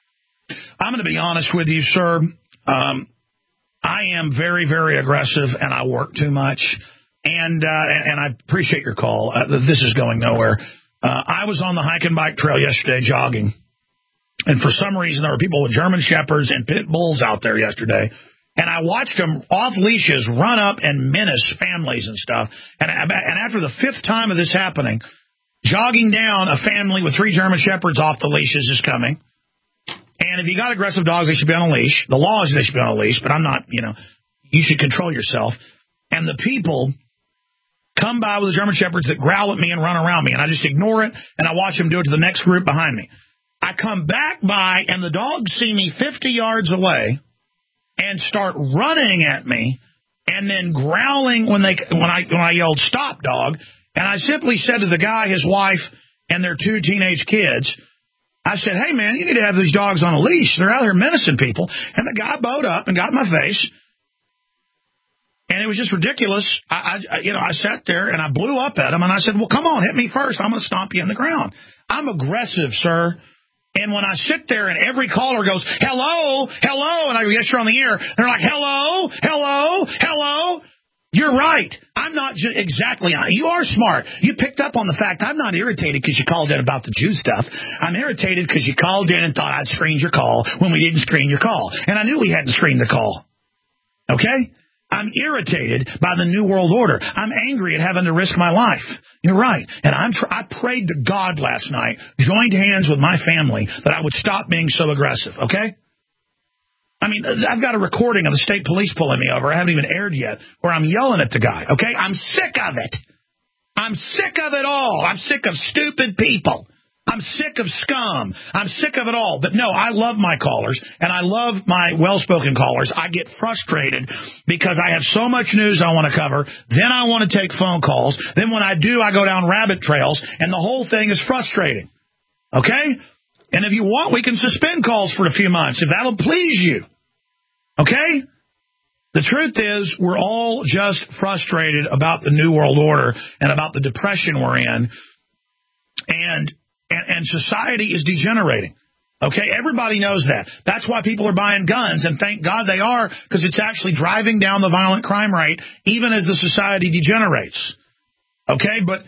I'm going to be honest with you, sir. Um, I am very, very aggressive, and I work too much. And uh, and I appreciate your call. Uh, this is going nowhere. Uh, I was on the hike and bike trail yesterday jogging, and for some reason there were people with German Shepherds and pit bulls out there yesterday, and I watched them off leashes run up and menace families and stuff. And, and after the fifth time of this happening, jogging down, a family with three German Shepherds off the leashes is coming. And if you got aggressive dogs, they should be on a leash. The law is they should be on a leash, but I'm not, you know, you should control yourself. And the people come by with the German Shepherds that growl at me and run around me, and I just ignore it, and I watch them do it to the next group behind me. I come back by, and the dogs see me fifty yards away and start running at me and then growling when they when I when I yelled, "Stop, dog!" And I simply said to the guy, his wife, and their two teenage kids, I said, "Hey, man, you need to have these dogs on a leash. They're out here menacing people." And the guy bowed up and got in my face. And it was just ridiculous. I, I, you know, I sat there and I blew up at him, and I said, "Well, come on, hit me first. I'm going to stomp you in the ground." I'm aggressive, sir. And when I sit there and every caller goes, "Hello, hello," and I go, "Yes, you're on the air," they're like, "Hello, hello, hello." You're right. I'm not ju- exactly. You are smart. You picked up on the fact I'm not irritated because you called in about the Jew stuff. I'm irritated because you called in and thought I'd screened your call when we didn't screen your call. And I knew we hadn't screened the call. Okay? I'm irritated by the New World Order. I'm angry at having to risk my life. You're right. And I'm tr- I prayed to God last night, joined hands with my family, that I would stop being so aggressive, okay? I mean, I've got a recording of the state police pulling me over. I haven't even aired yet, where I'm yelling at the guy, okay? I'm sick of it. I'm sick of it all. I'm sick of stupid people. I'm sick of scum. I'm sick of it all. But no, I love my callers, and I love my well-spoken callers. I get frustrated because I have so much news I want to cover. Then I want to take phone calls. Then when I do, I go down rabbit trails, and the whole thing is frustrating. Okay? And if you want, we can suspend calls for a few months, if that'll please you. Okay? The truth is, we're all just frustrated about the New World Order and about the depression we're in. And And, and society is degenerating. Okay, everybody knows that. That's why people are buying guns, and thank God they are, because it's actually driving down the violent crime rate, even as the society degenerates. Okay, but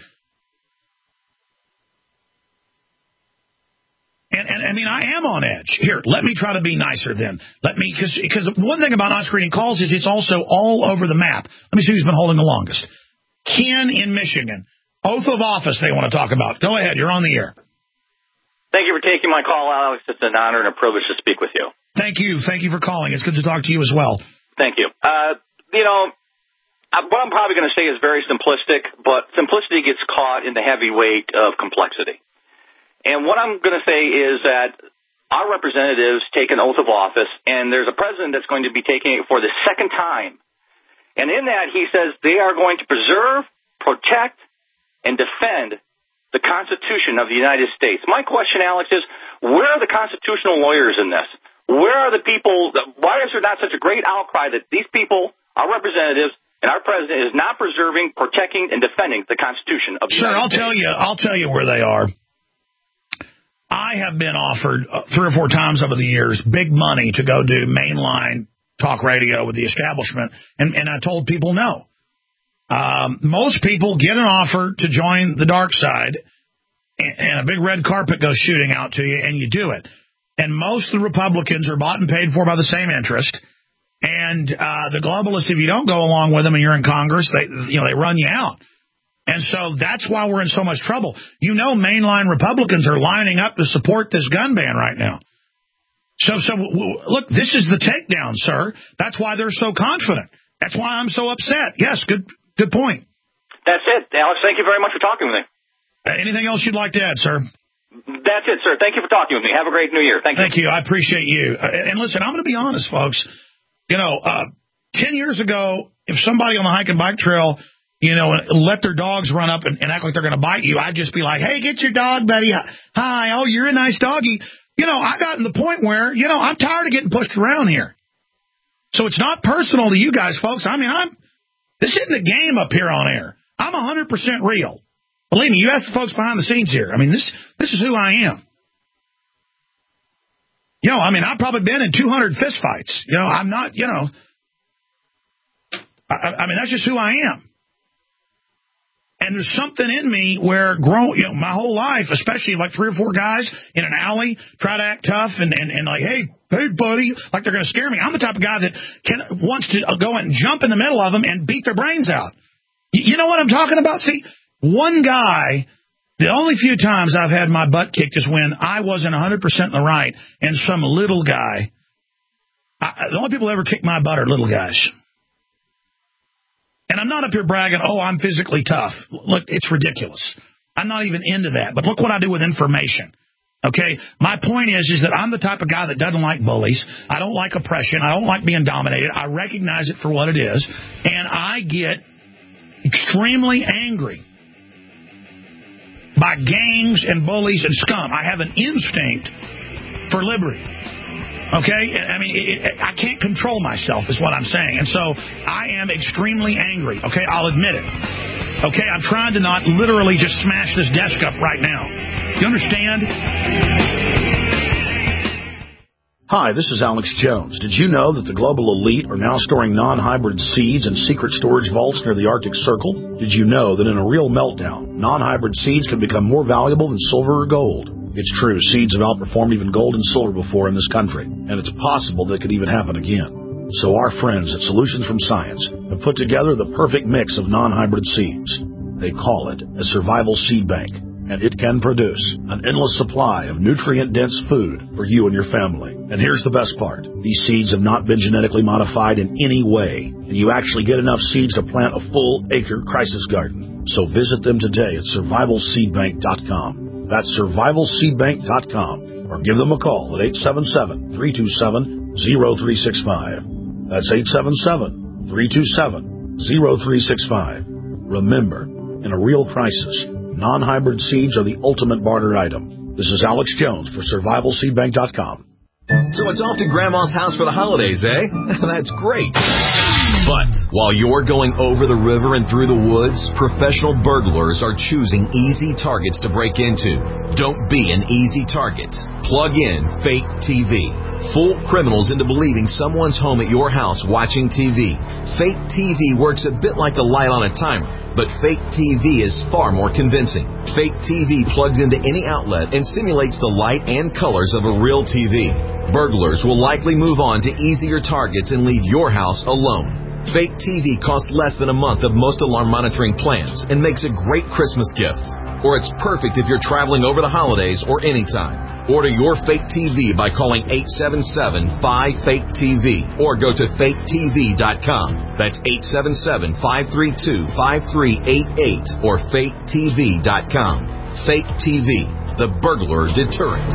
and, and I mean, I am on edge. Here, let me try to be nicer then. Let me, because because one thing about not screening calls is it's also all over the map. Let me see who's been holding the longest. Ken in Michigan. Oath of office they want to talk about. Go ahead, you're on the air. Thank you for taking my call, Alex. It's an honor and a privilege to speak with you. Thank you. Thank you for calling. It's good to talk to you as well. Thank you. Uh, you know, what I'm probably going to say is very simplistic, but simplicity gets caught in the heavy weight of complexity. And what I'm going to say is that our representatives take an oath of office, and there's a president that's going to be taking it for the second time. And in that, he says they are going to preserve, protect, and defend the Constitution of the United States. My question, Alex, is where are the constitutional lawyers in this? Where are the people? Why is there not such a great outcry that these people, our representatives, and our president is not preserving, protecting, and defending the Constitution of the Sir, United I'll States? tell you, I'll tell you where they are. I have been offered uh, three or four times over the years big money to go do mainline talk radio with the establishment, and, and I told people no. Um, most people get an offer to join the dark side, and, and a big red carpet goes shooting out to you, and you do it. And most of the Republicans are bought and paid for by the same interest. And uh, the globalists, if you don't go along with them and you're in Congress, they you know they run you out. And so that's why we're in so much trouble. You know, mainline Republicans are lining up to support this gun ban right now. So, so look, this is the takedown, sir. That's why they're so confident. That's why I'm so upset. Yes, good. Good point. That's it, Alex. Thank you very much for talking with me. Uh, anything else you'd like to add, sir? That's it, sir. Thank you for talking with me. Have a great New Year. Thank you. Thank you. I appreciate you. Uh, and listen, I'm going to be honest, folks. You know, uh, ten years ago, if somebody on the hike and bike trail you know, let their dogs run up and, and act like they're going to bite you, I'd just be like, hey, get your dog, buddy. Hi, oh, you're a nice doggy. You know, I got to the point where, you know, I'm tired of getting pushed around here. So it's not personal to you guys, folks. I mean, I'm this isn't a game up here on air. I'm one hundred percent real. Believe me, you ask the folks behind the scenes here. I mean, this this is who I am. You know, I mean, I've probably been in two hundred fistfights. You know, I'm not, you know, I, I mean, that's just who I am. And there's something in me where, grown, you know, my whole life, especially like three or four guys in an alley try to act tough and, and, and like, hey, hey, buddy, like they're going to scare me. I'm the type of guy that can wants to go and jump in the middle of them and beat their brains out. You, you know what I'm talking about? See, one guy, the only few times I've had my butt kicked is when I wasn't one hundred percent in the right and some little guy, I, the only people who ever kick my butt are little guys. And I'm not up here bragging, oh, I'm physically tough. Look, it's ridiculous. I'm not even into that. But look what I do with information. Okay? My point is, is that I'm the type of guy that doesn't like bullies. I don't like oppression. I don't like being dominated. I recognize it for what it is. And I get extremely angry by gangs and bullies and scum. I have an instinct for liberty. Okay? I mean, it, it, I can't control myself is what I'm saying. And so I am extremely angry. Okay? I'll admit it. Okay? I'm trying to not literally just smash this desk up right now. You understand? Hi, this is Alex Jones. Did you know that the global elite are now storing non-hybrid seeds in secret storage vaults near the Arctic Circle? Did you know that in a real meltdown, non-hybrid seeds can become more valuable than silver or gold? It's true, seeds have outperformed even gold and silver before in this country, and it's possible that could even happen again. So our friends at Solutions from Science have put together the perfect mix of non-hybrid seeds. They call it a survival seed bank, and it can produce an endless supply of nutrient-dense food for you and your family. And here's the best part. These seeds have not been genetically modified in any way, and you actually get enough seeds to plant a full-acre crisis garden. So visit them today at survival seed bank dot com. That's survival seed bank dot com, or give them a call at eight seven seven, three two seven, zero three six five. That's eight seven seven, three two seven, zero three six five. Remember, in a real crisis, non-hybrid seeds are the ultimate barter item. This is Alex Jones for survival seed bank dot com. So it's off to Grandma's house for the holidays, eh? That's great. But while you're going over the river and through the woods, professional burglars are choosing easy targets to break into. Don't be an easy target. Plug in Fake T V. Fool criminals into believing someone's home at your house watching T V. Fake T V works a bit like the light on a timer, but fake T V is far more convincing. Fake T V plugs into any outlet and simulates the light and colors of a real T V. Burglars will likely move on to easier targets and leave your house alone. Fake T V costs less than a month of most alarm monitoring plans and makes a great Christmas gift. Or it's perfect if you're traveling over the holidays or anytime. Order your Fake T V by calling eight seven seven, five, fake T V or go to fake T V dot com. That's eight seven seven, five three two, five three eight eight or fake T V dot com. Fake T V, the burglar deterrent.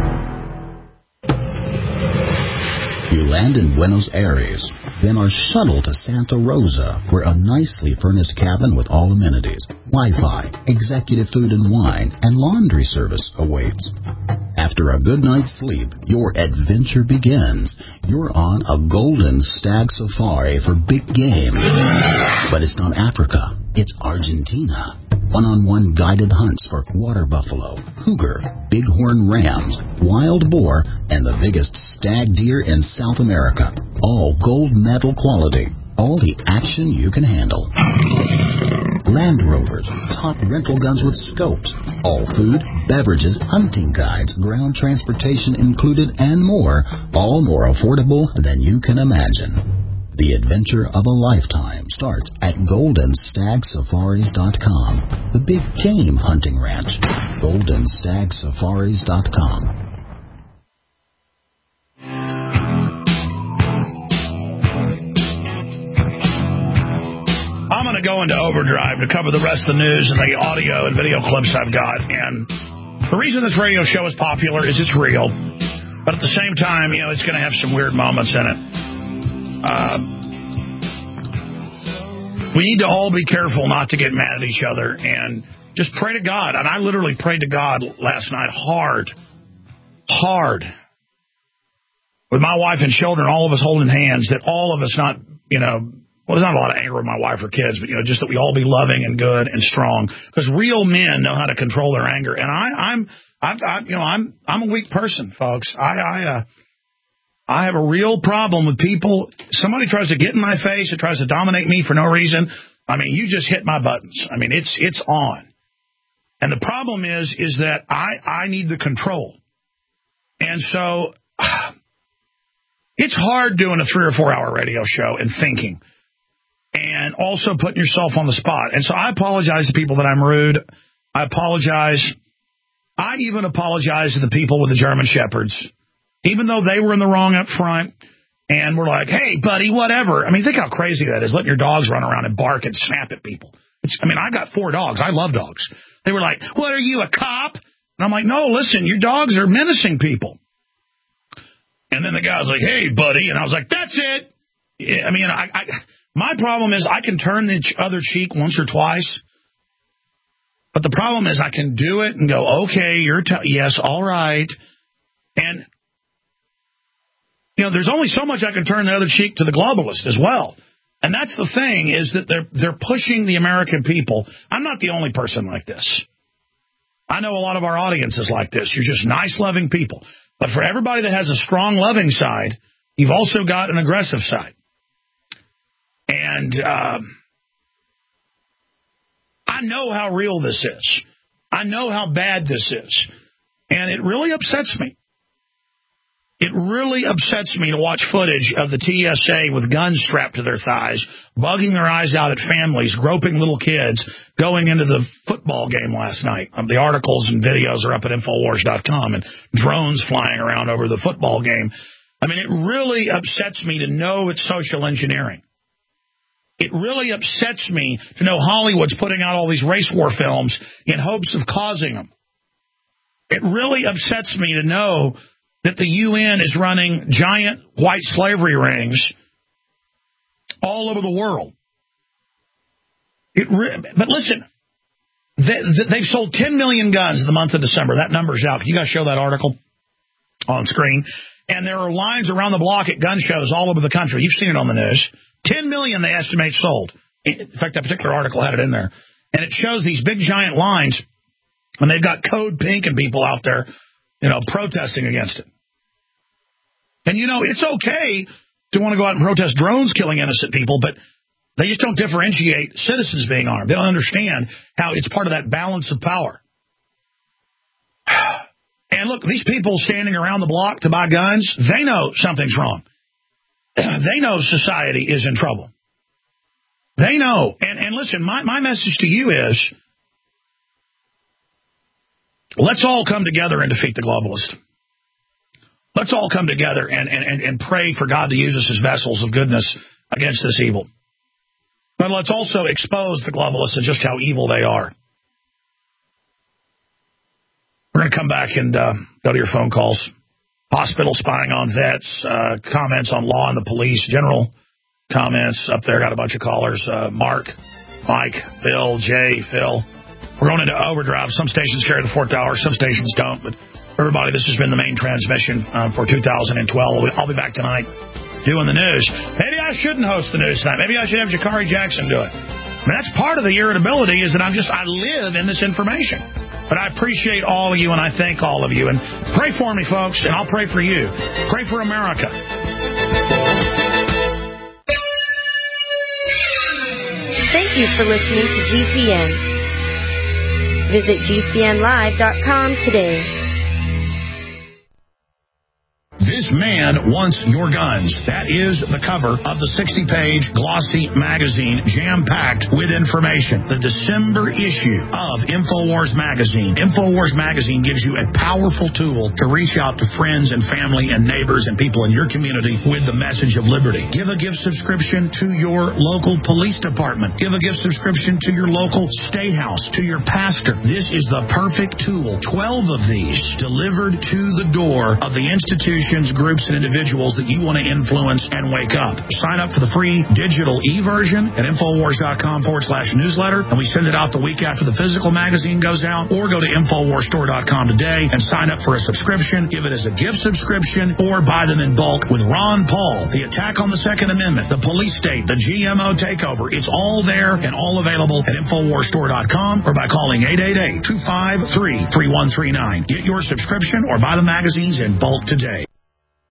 You land in Buenos Aires, then are shuttled to Santa Rosa, where a nicely furnished cabin with all amenities, Wi-Fi, executive food and wine, and laundry service awaits. After a good night's sleep, your adventure begins. You're on a golden stag safari for big game. But it's not Africa, it's Argentina. One-on-one guided hunts for water buffalo, cougar, bighorn rams, wild boar, and the biggest stag deer in South America. All gold medal quality. All the action you can handle. Land Rovers, top rental guns with scopes. All food, beverages, hunting guides, ground transportation included, and more. All more affordable than you can imagine. The adventure of a lifetime starts at golden stag safaris dot com. The big game hunting ranch. golden stag safaris dot com. I'm going to go into overdrive to cover the rest of the news and the audio and video clips I've got. And the reason this radio show is popular is it's real. But at the same time, you know, it's going to have some weird moments in it. Uh, We need to all be careful not to get mad at each other and just pray to God. And I literally prayed to God last night hard, hard, with my wife and children, all of us holding hands, that all of us not, you know, well, there's not a lot of anger with my wife or kids, but, you know, just that we all be loving and good and strong. Because real men know how to control their anger. And I, I'm, I've, I, you know, I'm, I'm a weak person, folks. I, I, uh, I have a real problem with people. Somebody tries to get in my face, it tries to dominate me for no reason. I mean, you just hit my buttons. I mean, it's, it's on. And the problem is, is that I, I need the control. And so it's hard doing a three or four hour radio show and thinking. And also putting yourself on the spot. And so I apologize to people that I'm rude. I apologize. I even apologize to the people with the German Shepherds, even though they were in the wrong up front. And we're like, hey, buddy, whatever. I mean, think how crazy that is, letting your dogs run around and bark and snap at people. It's, I mean, I got four dogs. I love dogs. They were like, what, are you, a cop? And I'm like, no, listen, your dogs are menacing people. And then the guy was like, hey, buddy. And I was like, that's it. Yeah, I mean, I... I My problem is I can turn the other cheek once or twice, but the problem is I can do it and go, okay, you're, t- yes, all right. And, you know, there's only so much I can turn the other cheek to the globalist as well. And that's the thing, is that they're, they're pushing the American people. I'm not the only person like this. I know a lot of our audience is like this. You're just nice, loving people. But for everybody that has a strong, loving side, you've also got an aggressive side. And um, I know how real this is. I know how bad this is. And it really upsets me. It really upsets me to watch footage of the T S A with guns strapped to their thighs, bugging their eyes out at families, groping little kids, going into the football game last night. Um, the articles and videos are up at Infowars dot com, and drones flying around over the football game. I mean, it really upsets me to know it's social engineering. It really upsets me to know Hollywood's putting out all these race war films in hopes of causing them. It really upsets me to know that the U N is running giant white slavery rings all over the world. It re- but listen, they, they've sold ten million guns in the month of December. That number's out. Can you guys show that article on screen? And there are lines around the block at gun shows all over the country. You've seen it on the news. ten million they estimate sold. In fact, that particular article had it in there. And it shows these big giant lines, and they've got Code Pink and people out there, you know, protesting against it. And, you know, it's okay to want to go out and protest drones killing innocent people, but they just don't differentiate citizens being armed. They don't understand how it's part of that balance of power. And look, these people standing around the block to buy guns, they know something's wrong. They know society is in trouble. They know. And, and listen, my, my message to you is, let's all come together and defeat the globalist. Let's all come together and, and, and pray for God to use us as vessels of goodness against this evil. But let's also expose the globalists and just how evil they are. We're going to come back and uh, go to your phone calls. Hospital spying on vets, uh, comments on law and the police, general comments up there. Got a bunch of callers. Uh, Mark, Mike, Bill, Jay, Phil. We're going into overdrive. Some stations carry the fourth hour, some stations don't. But everybody, this has been the main transmission uh, for two thousand twelve. I'll be back tonight doing the news. Maybe I shouldn't host the news tonight. Maybe I should have Jakari Jackson do it. I mean, that's part of the irritability, is that I'm just, I live in this information. But I appreciate all of you, and I thank all of you. And pray for me, folks, and I'll pray for you. Pray for America. Thank you for listening to G C N. Visit G C N live dot com today. This man wants your guns. That is the cover of the sixty-page glossy magazine, jam-packed with information. The December issue of InfoWars Magazine. InfoWars Magazine gives you a powerful tool to reach out to friends and family and neighbors and people in your community with the message of liberty. Give a gift subscription to your local police department. Give a gift subscription to your local state house, to your pastor. This is the perfect tool. Twelve of these delivered to the door of the institution, groups, groups and individuals that you want to influence and wake up. Sign up for the free digital e-version at Infowars.com forward slash newsletter, and we send it out the week after the physical magazine goes out, or go to Infowars Store dot com today and sign up for a subscription, give it as a gift subscription, or buy them in bulk with Ron Paul, the attack on the Second Amendment, the police state, the G M O takeover. It's all there and all available at Infowars Store dot com or by calling eight eight eight, two five three, three one three nine. Get your subscription or buy the magazines in bulk today.